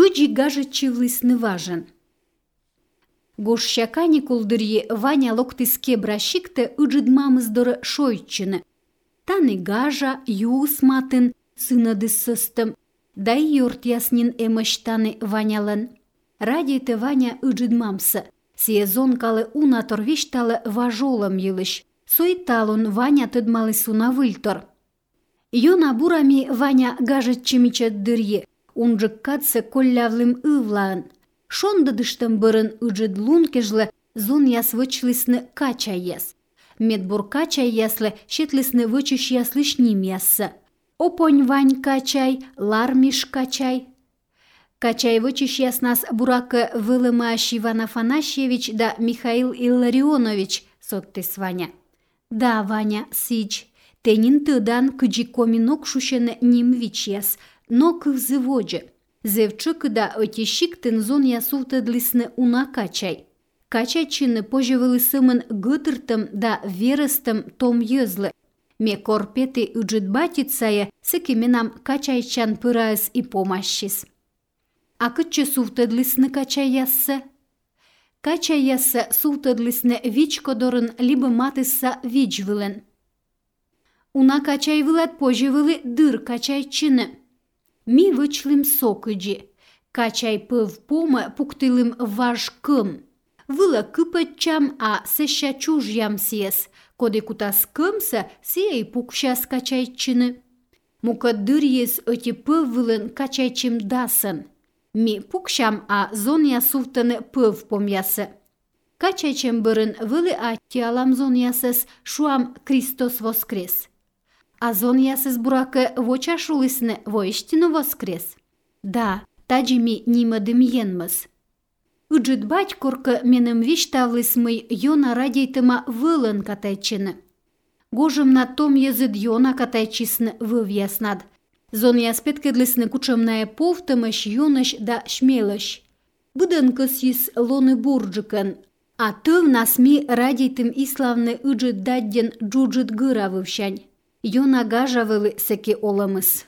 Ыджи гажетчи влысны важен. Гошщакани кулдырье Ваня локтыске бращикте ыджидмамыздоры шойчыны. Таны гажа, юс матын, сынады сыстым. Да и йорт яснин эмыштаны Ванялын. Радиете Ваня ыджидмамсы. Сезон калы уна торвишталы важолым йылыш. Сойталун Ваня тыдмалы суна выльтор. Йона бурами Ваня гажетчимичет дырье. Унжык катсы коллявлым ывлаын. Шондыдыштым бырын ыджидлун кежлы зон яс вычлысны качай яс. Медбур качай яслы щетлысны вычыш яслышним яссы. Опонь Вань качай, лармиш качай. Качай вычыш яснас буракы вылымаш Иван Афанасьевич да Михаил Илларионович, соттыс Ваня. Да, Ваня, сич. Тенин тыдан кыджи коминок шушены нимвич яс, но кывзыводжи. Зевчык да отещиктын зон ясувтыдлысны уна качай. Качайчыны пожевылысымын гытыртым да верыстым том йызлы. Ме корпеты ыджитбатицая сыкименам качайчан пырайс и помащис. А кытчы сувтыдлысны качай яссы? Качай яссы сувтыдлысны вич кодорын либо матысса вич вылын. Уна качай вылат пожевылы дыр качайчыны. Ми вычлым сокыджи. Качай пыв помы пуктылым важ кым. Выла кыпычам, а сэща чужьям сиес. Коды кутас кымса сей пукщас качайчыны. Мука дыр ес öти пыв вылын качайчым дасын. Ми пукщам, а зон ясуфтыны пыв помясы. Качайчым бырын вылы атти алам зон ясыс шуам Христос воскрес. А зон ясыз буракы вочашулысны воистину воскрес. Да, таджими нимадым енмыз. Ыджитбать коркы меным виштавлысмый йона радейтыма вылын катайчыны. Гожым на том езыд йона катайчисны вывьяснад. Зон яспеткедлысны кучамная повтымыш йоныш да шмелыш. Быдын кысис лоны бурджыкын, а тыв насми радейтым иславны ыджит дадден джуджит гыра вывщань. Йона гажавылы секе оламыз.